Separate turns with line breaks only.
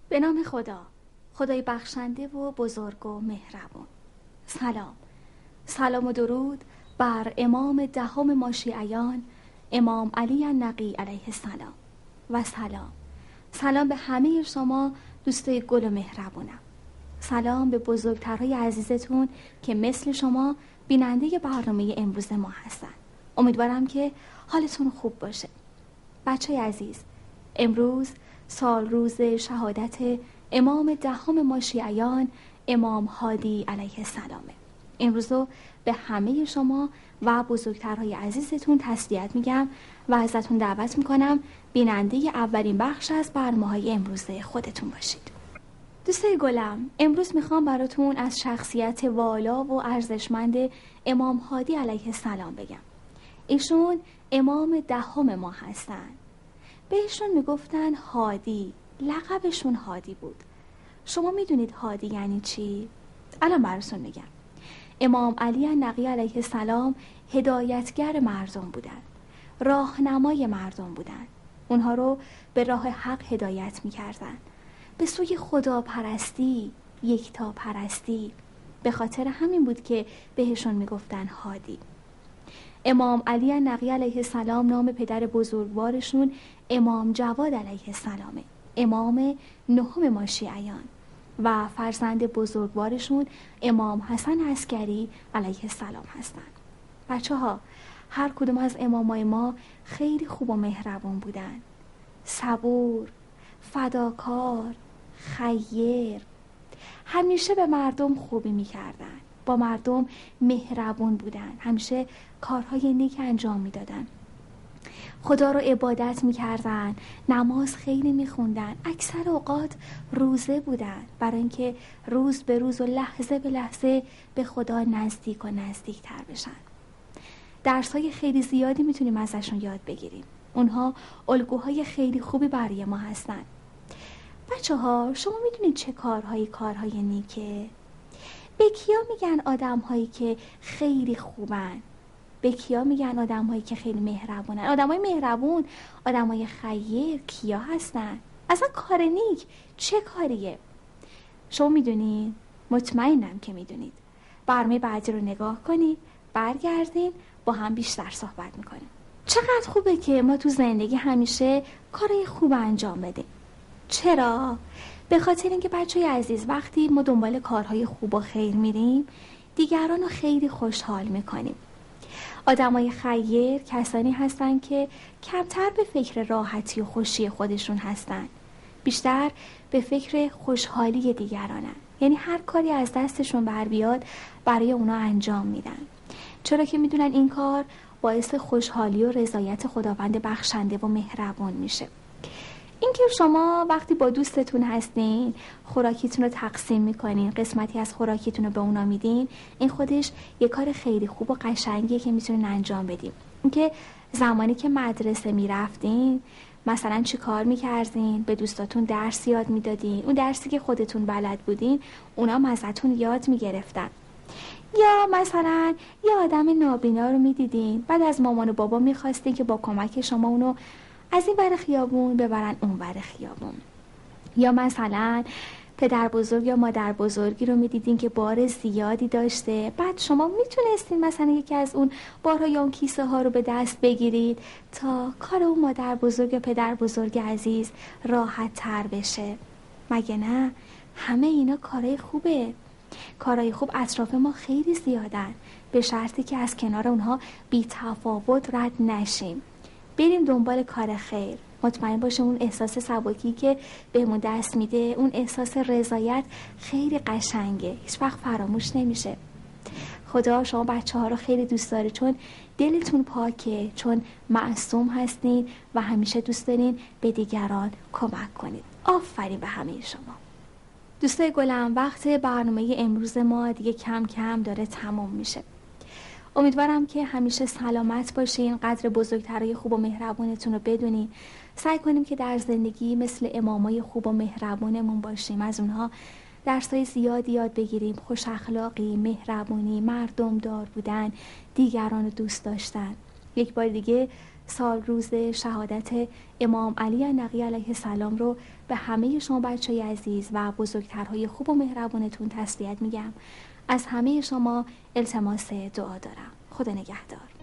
به نام خدا، خدای بخشنده و بزرگ و مهربان. سلام و درود بر امام دهم ما شیعیان، امام علی النقی علیه السلام و سلام به همه شما دوستای گل و مهربونم. سلام به بزرگترهای عزیزتون که مثل شما بیننده برنامه امروز ما هستن. امیدوارم که حالتون خوب باشه. بچه عزیز، امروز سال روز شهادت امام دهم ما شیعیان، امام هادی علیه السلامه. امروز رو به همه شما و بزرگترهای عزیزتون تسلیت میگم و ازتون دعوت میکنم بیننده اولین بخش از برنامه‌های امروز خودتون باشید. دوستای گلم، امروز میخوام براتون از شخصیت والا و ارزشمند امام هادی علیه السلام بگم. ایشون امام دهم ما هستن. بهشون میگفتن هادی، لقبشون هادی بود. شما میدونید هادی یعنی چی؟ الان براتون میگم. امام علی النقی علیه السلام هدایتگر مردم بودن، راهنمای مردم بودن. اونها رو به راه حق هدایت میکردن، به سوی خدا پرستی، یکتا پرستی. به خاطر همین بود که بهشون میگفتن هادی. امام علی النقی علیه السلام نام پدر بزرگوارشون امام جواد علیه السلامه، امام نهم ما شیعیان، و فرزند بزرگوارشون امام حسن عسکری علیه السلام هستن. بچه ها، هر کدوم از امامای ما خیلی خوب و مهربان بودن، صبور، فداکار، خیر، همیشه به مردم خوبی میکردن، با مردم مهربون بودن، همیشه کارهای نیک انجام میدادن، خدا رو عبادت میکردن، نماز خیلی میخوندن، اکثر اوقات روزه بودن برای اینکه روز به روز و لحظه به لحظه به خدا نزدیک و نزدیکتر بشن. درس‌های خیلی زیادی میتونیم ازشون یاد بگیریم. اونها الگوهای خیلی خوبی برای ما هستن. بچه ها، شما میدونید چه کارهای نیکه؟ به کیا میگن آدم‌هایی که خیلی خوبن؟ به کیا میگن آدم‌هایی که خیلی مهربونن؟ آدم‌های مهربون، آدم‌های خیر کیا هستن؟ اصلا کار نیک چه کاریه؟ شما میدونید؟ مطمئنم که میدونید. برنامه بعدی رو نگاه کنید، برگردین با هم بیشتر صحبت میکنیم. چقدر خوبه که ما تو زندگی همیشه کارهای خوب انجام بدیم. چرا؟ به خاطر اینکه بچه‌ی عزیز، وقتی ما دنبال کارهای خوب و خیر میریم، دیگران رو خیلی خوشحال میکنیم. آدمای خیر کسانی هستن که کمتر به فکر راحتی و خوشی خودشون هستن، بیشتر به فکر خوشحالی دیگرانن. یعنی هر کاری از دستشون بر بیاد برای اونا انجام میدن، چرا که میدونن این کار باعث خوشحالی و رضایت خداوند بخشنده و مهربان میشه. اینکه شما وقتی با دوستتون هستین خوراکیتون رو تقسیم میکنین، قسمتی از خوراکیتون رو به اونا میدین، این خودش یه کار خیلی خوب و قشنگیه که میتونین انجام بدین. اینکه زمانی که مدرسه میرفتین مثلا چی کار میکردین؟ به دوستاتون درس یاد میدادین، اون درسی که خودتون بلد بودین اونا ازتون یاد میگرفتن. یا مثلا یه آدم نابینا رو میدیدین، بعد از مامان و بابا میخواستین که با کمک شما اونو از این ور خیابون ببرن اون ور خیابون. یا مثلا پدر بزرگ یا مادر بزرگی رو میدیدین که بار زیادی داشته، بعد شما میتونستین مثلا یکی از اون بارها یا اون کیسه ها رو به دست بگیرید تا کار اون مادر بزرگ یا پدر بزرگ عزیز راحت تر بشه. مگه نه؟ همه اینا کارهای خوبه. کارهای خوب اطراف ما خیلی زیادن، به شرطی که از کنار اونها بی تفاوت رد نشیم، بریم دنبال کار خیر. مطمئن باشه اون احساس سبکی که بهمون دست میده، اون احساس رضایت خیلی قشنگه، هیچ وقت فراموش نمیشه. خدا شما بچه ها رو خیلی دوست داره، چون دلتون پاکه، چون معصوم هستین و همیشه دوست دارین به دیگران کمک کنید. آفرین به همه شما. دوستای گلم، وقت برنامه امروز ما دیگه کم کم داره تموم میشه. امیدوارم که همیشه سلامت باشین، قدر بزرگترهای خوب و مهربونتون رو بدونین. سعی کنیم که در زندگی مثل امامای خوب و مهربونمون باشیم، از اونها درسای زیادی یاد بگیریم. خوش اخلاقی، مهربونی، مردم دار بودن، دیگران رو دوست داشتن. یک بار دیگه سال روز شهادت امام علی نقی علیه السلام رو به همه شما بچه عزیز و بزرگترهای خوب و مهربونتون تسلیت میگم. از همه شما التماس دعا دارم. خدا نگهدار.